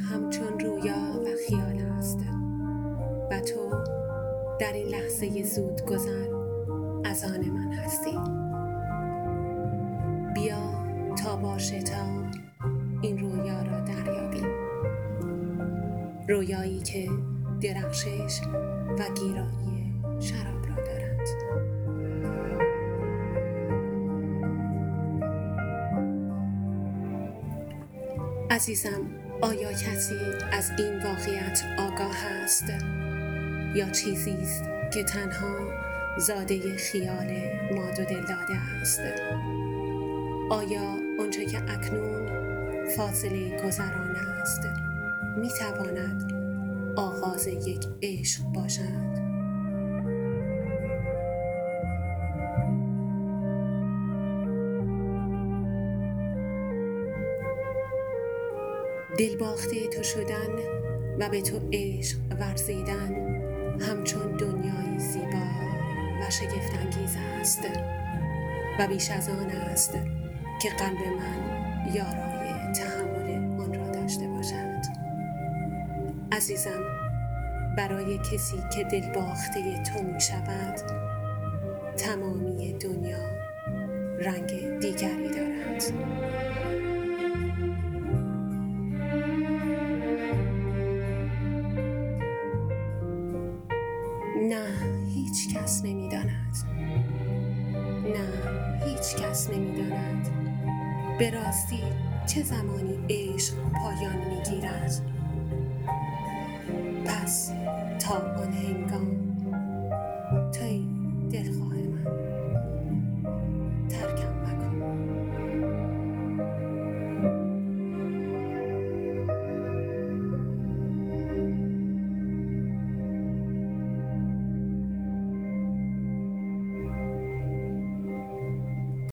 همچون رویا و خیال است و تو در این لحظه زود گذر از آن من هستی. بیا تا با شتاب این رویا را دریابیم، رویایی که درخشش و گیرایی شراب را دارد. عزیزم، آیا کسی از این واقعیت آگاه است یا چیزی است که تنها زاده خیال ماد و دلداده است؟ آیا آنچه که اکنون فاصله گذران است میتواند آغاز یک عشق باشد؟ دلباخته تو شدن و به تو عشق ورزیدن همچون دنیای زیبا و شگفت‌انگیز است و بیش از آن است که قلب من یارای تحمل آن را داشته باشد. عزیزم، برای کسی که دلباخته تو می شود تمامی دنیا رنگ دیگری دارد. نه، هیچ کس نمی‌داند. نه، هیچ کس نمی‌داند به راستی چه زمانی عشق پایان می‌گیرد. پس تا آن هنگام توی دلخواه